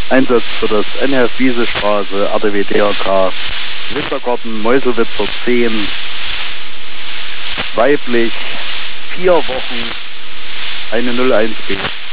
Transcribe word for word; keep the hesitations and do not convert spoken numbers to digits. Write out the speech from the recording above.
Einsatz für das N F Wiesestraße, R D W D R K, Wintergarten, Meuselwitzer zehn, weiblich, vier Wochen, eine null eins B.